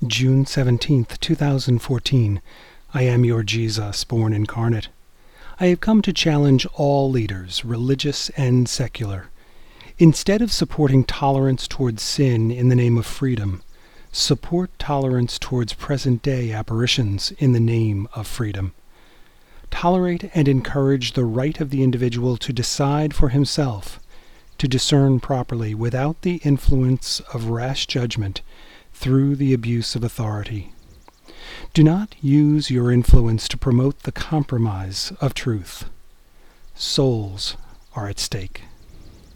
June 17th, 2014. I am your Jesus, born incarnate. I have come to challenge all leaders, religious and secular. Instead of supporting tolerance towards sin in the name of freedom, support tolerance towards present-day apparitions in the name of freedom. Tolerate and encourage the right of the individual to decide for himself, to discern properly without the influence of rash judgment through the abuse of authority. Do not use your influence to promote the compromise of truth. Souls are at stake.